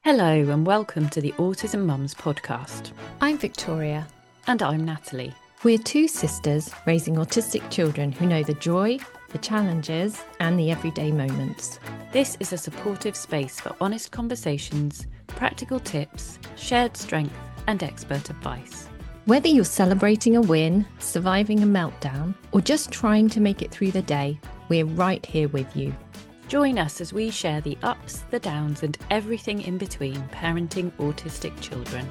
Hello and welcome to the Autism Mums podcast. I'm Victoria. And I'm Natalie. We're two sisters raising autistic children who know the joy, the challenges, and the everyday moments. This is a supportive space for honest conversations, practical tips, shared strength, and expert advice. Whether you're celebrating a win, surviving a meltdown, or just trying to make it through the day, we're right here with you. Join us as we share the ups, the downs, and everything in between parenting autistic children.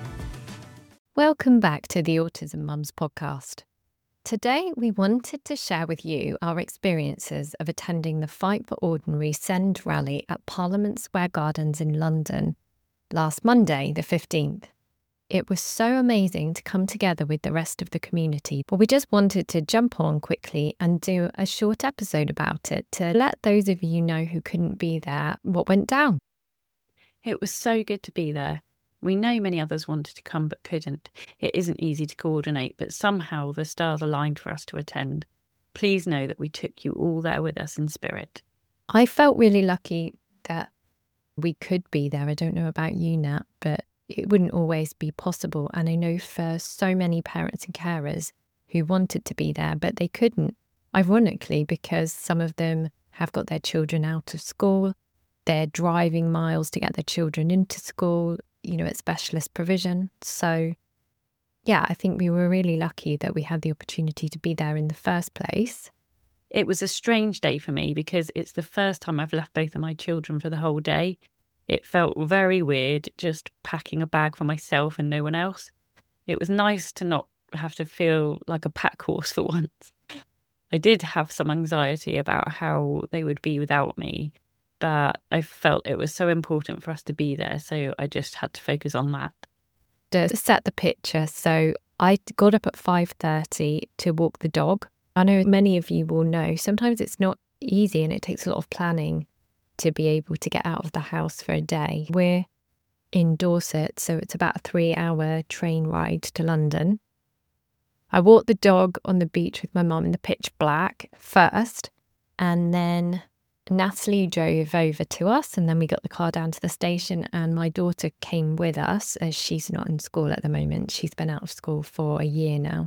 Welcome back to the Autism Mums podcast. Today, we wanted to share with you our experiences of attending the Fight for Ordinary Send rally at Parliament Square Gardens in London last Monday, the 15th. It was so amazing to come together with the rest of the community, but we just wanted to jump on quickly and do a short episode about it to let those of you know who couldn't be there what went down. It was so good to be there. We know many others wanted to come but couldn't. It isn't easy to coordinate, but somehow the stars aligned for us to attend. Please know that we took you all there with us in spirit. I felt really lucky that we could be there. I don't know about you, Nat, but it wouldn't always be possible. And I know for so many parents and carers who wanted to be there, but they couldn't, ironically, because some of them have got their children out of school. They're driving miles to get their children into school, at specialist provision. So, yeah, I think we were really lucky that we had the opportunity to be there in the first place. It was a strange day for me because it's the first time I've left both of my children for the whole day. It felt very weird just packing a bag for myself and no one else. It was nice to not have to feel like a pack horse for once. I did have some anxiety about how they would be without me, but I felt it was so important for us to be there, so I just had to focus on that. To set the picture, so I got up at 5:30 to walk the dog. I know many of you will know sometimes it's not easy and it takes a lot of planning to be able to get out of the house for a day. We're in Dorset, so it's about a 3-hour train ride to London. I walked the dog on the beach with my mum in the pitch black first, and then Natalie drove over to us, and then we got the car down to the station, and my daughter came with us as she's not in school at the moment. She's been out of school for a year now.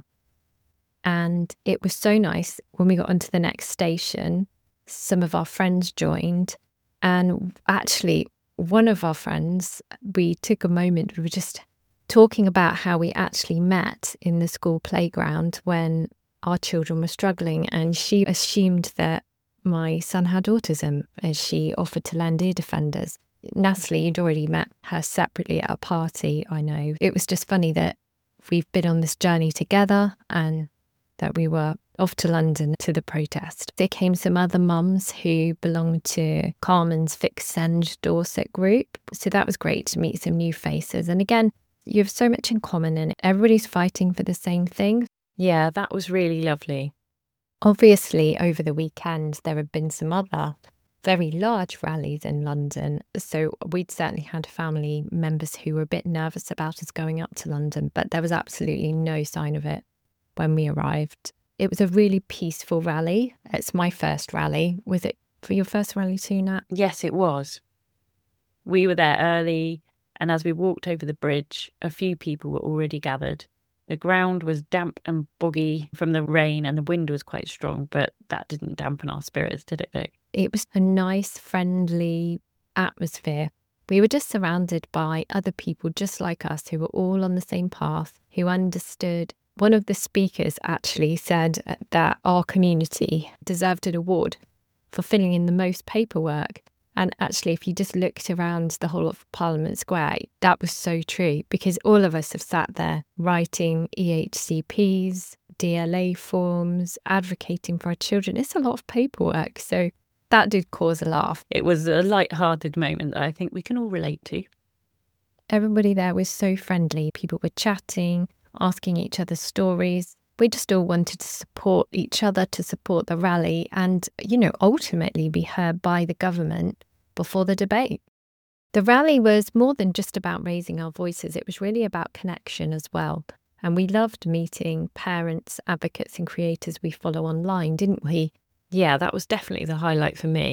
And it was so nice when we got onto the next station, some of our friends joined. And actually, one of our friends, we took a moment, we were just talking about how we actually met in the school playground when our children were struggling. And she assumed that my son had autism as she offered to lend ear defenders. Natalie, you'd already met her separately at a party, I know. It was just funny that we've been on this journey together and that we were off to London to the protest. There came some other mums who belonged to Carmen's Fix Send Dorset group. So that was great to meet some new faces. And again, you have so much in common and everybody's fighting for the same thing. Yeah, that was really lovely. Obviously, over the weekend, there have been some other very large rallies in London. So we'd certainly had family members who were a bit nervous about us going up to London, but there was absolutely no sign of it when we arrived. It was a really peaceful rally. It's my first rally. Was it for your first rally too, Nat? Yes, it was. We were there early, and as we walked over the bridge, a few people were already gathered. The ground was damp and boggy from the rain, and the wind was quite strong, but that didn't dampen our spirits, did it, Vic? It was a nice, friendly atmosphere. We were just surrounded by other people just like us who were all on the same path, who understood. One of the speakers actually said that our community deserved an award for filling in the most paperwork. And actually, if you just looked around the whole of Parliament Square, that was so true because all of us have sat there writing EHCPs, DLA forms, advocating for our children. It's a lot of paperwork. So that did cause a laugh. It was a light-hearted moment that I think we can all relate to. Everybody there was so friendly. People were chatting, asking each other stories. We just all wanted to support each other, to support the rally and, ultimately be heard by the government before the debate. The rally was more than just about raising our voices. It was really about connection as well. And we loved meeting parents, advocates and creators we follow online, didn't we? Yeah, that was definitely the highlight for me.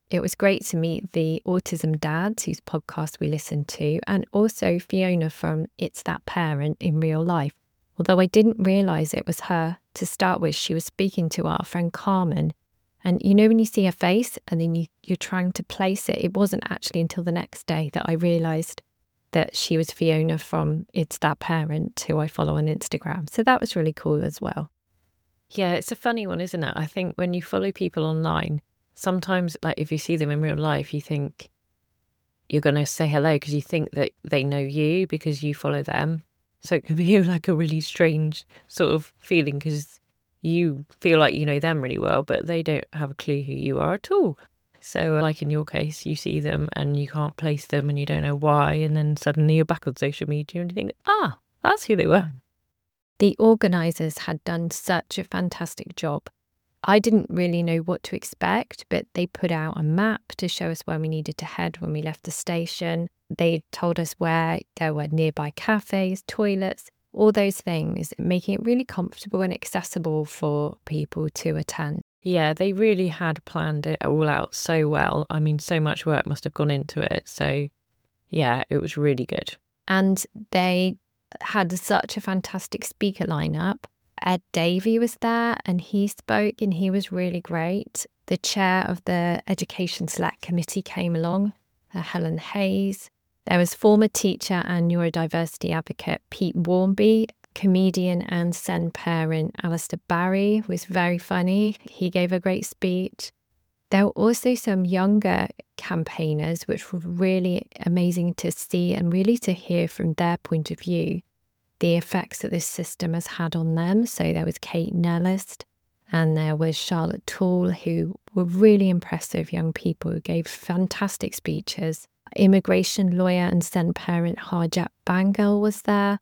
It was great to meet the Autism Dads, whose podcast we listened to, and also Fiona from It's That Parent in real life. Although I didn't realise it was her to start with, she was speaking to our friend Carmen. And you know when you see her face and then you're trying to place it, it wasn't actually until the next day that I realised that she was Fiona from It's That Parent, who I follow on Instagram. So that was really cool as well. Yeah, it's a funny one, isn't it? I think when you follow people online, sometimes, like, if you see them in real life, you think you're going to say hello because you think that they know you because you follow them. So it can be like a really strange sort of feeling because you feel like you know them really well, but they don't have a clue who you are at all. So like in your case, you see them and you can't place them and you don't know why. And then suddenly you're back on social media and you think, that's who they were. The organisers had done such a fantastic job. I didn't really know what to expect, but they put out a map to show us where we needed to head when we left the station. They told us where there were nearby cafes, toilets, all those things, making it really comfortable and accessible for people to attend. Yeah, they really had planned it all out so well. I mean, so much work must have gone into it. So, yeah, it was really good. And they had such a fantastic speaker lineup. Ed Davey was there and he spoke and he was really great. The chair of the Education Select Committee came along, Helen Hayes. There was former teacher and neurodiversity advocate Pete Warmby, comedian and SEND parent Alistair Barry was very funny. He gave a great speech. There were also some younger campaigners, which were really amazing to see and really to hear from their point of view the effects that this system has had on them. So there was Kate Nellis and there was Charlotte Toole, who were really impressive young people who gave fantastic speeches. Immigration lawyer and SEND parent Harjat Bangal was there,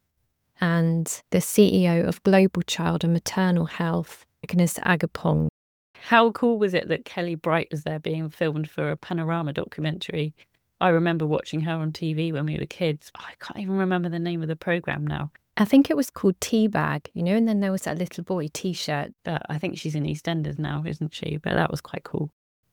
and the CEO of Global Child and Maternal Health, Agnes Agapong. How cool was it that Kelly Bright was there being filmed for a Panorama documentary? I remember watching her on TV when we were kids. I can't even remember the name of the programme now. I think it was called Teabag, and then there was that little boy T-shirt. But I think she's in EastEnders now, isn't she? But that was quite cool.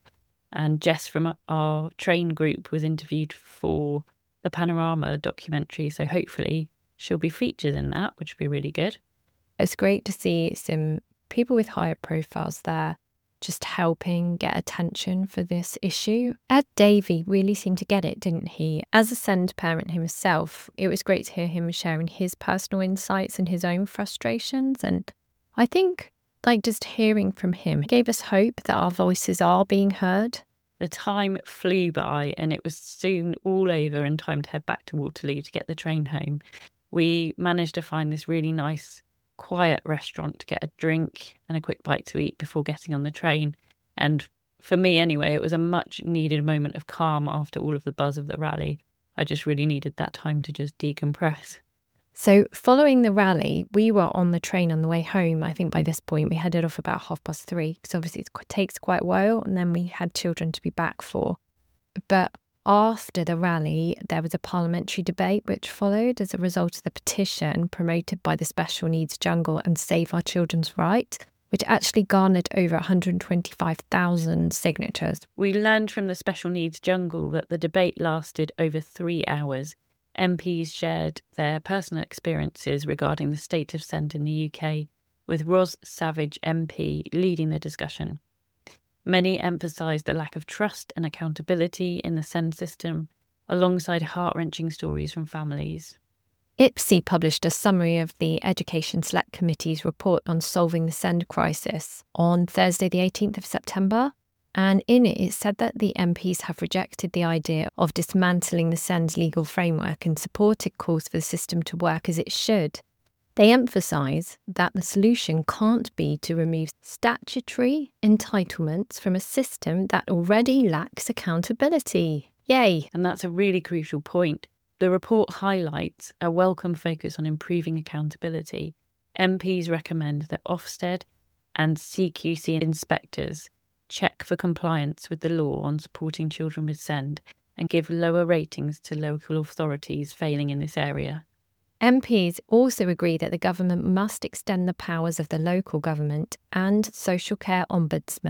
And Jess from our train group was interviewed for the Panorama documentary. So hopefully she'll be featured in that, which would be really good. It's great to see some people with higher profiles there just helping get attention for this issue. Ed Davey really seemed to get it, didn't he? As a SEND parent himself, it was great to hear him sharing his personal insights and his own frustrations. And I think, just hearing from him gave us hope that our voices are being heard. The time flew by and it was soon all over and time to head back to Waterloo to get the train home. We managed to find this really nice quiet restaurant to get a drink and a quick bite to eat before getting on the train. And for me anyway, it was a much needed moment of calm after all of the buzz of the rally. I just really needed that time to just decompress. So following the rally, we were on the train on the way home. I think by this point we headed off about 3:30 because obviously it takes quite a while and then we had children to be back for. But after the rally, there was a parliamentary debate which followed as a result of the petition promoted by the Special Needs Jungle and Save Our Children's Right, which actually garnered over 125,000 signatures. We learned from the Special Needs Jungle that the debate lasted over 3 hours. MPs shared their personal experiences regarding the state of SEND in the UK, with Ros Savage MP leading the discussion. Many emphasised the lack of trust and accountability in the SEND system, alongside heart-wrenching stories from families. IPSI published a summary of the Education Select Committee's report on solving the SEND crisis on Thursday the 18th of September, and in it said that the MPs have rejected the idea of dismantling the SEND's legal framework and supported calls for the system to work as it should. They emphasise that the solution can't be to remove statutory entitlements from a system that already lacks accountability. Yay! And that's a really crucial point. The report highlights a welcome focus on improving accountability. MPs recommend that Ofsted and CQC inspectors check for compliance with the law on supporting children with SEND and give lower ratings to local authorities failing in this area. MPs also agree that the government must extend the powers of the local government and social care ombudsman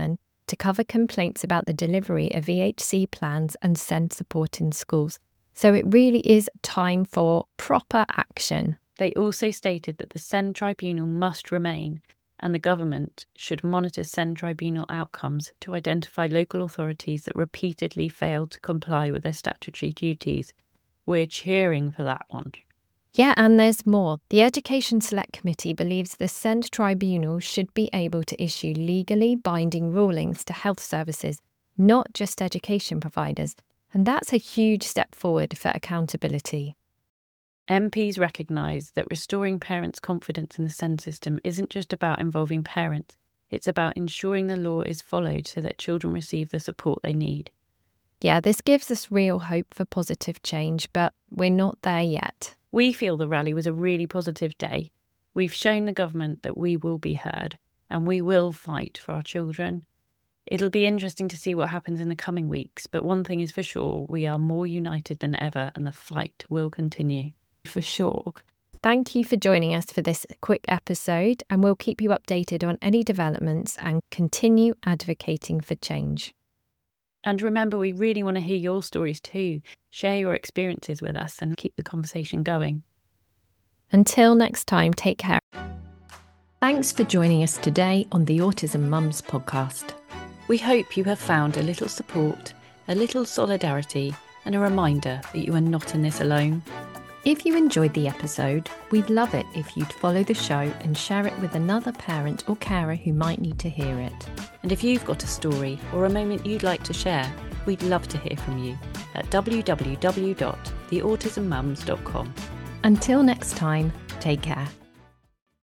to cover complaints about the delivery of EHC plans and SEND support in schools. So it really is time for proper action. They also stated that the SEND Tribunal must remain, and the government should monitor SEND Tribunal outcomes to identify local authorities that repeatedly fail to comply with their statutory duties. We're cheering for that one. Yeah, and there's more. The Education Select Committee believes the SEND Tribunal should be able to issue legally binding rulings to health services, not just education providers. And that's a huge step forward for accountability. MPs recognise that restoring parents' confidence in the SEND system isn't just about involving parents, it's about ensuring the law is followed so that children receive the support they need. Yeah, this gives us real hope for positive change, but we're not there yet. We feel the rally was a really positive day. We've shown the government that we will be heard, and we will fight for our children. It'll be interesting to see what happens in the coming weeks, but one thing is for sure, we are more united than ever, and the fight will continue. For sure. Thank you for joining us for this quick episode, and we'll keep you updated on any developments and continue advocating for change. And remember, we really want to hear your stories too. Share your experiences with us and keep the conversation going. Until next time, take care. Thanks for joining us today on the Autism Mums podcast. We hope you have found a little support, a little solidarity, and a reminder that you are not in this alone. If you enjoyed the episode, we'd love it if you'd follow the show and share it with another parent or carer who might need to hear it. And if you've got a story or a moment you'd like to share, we'd love to hear from you at www.theautismmums.com. Until next time, take care.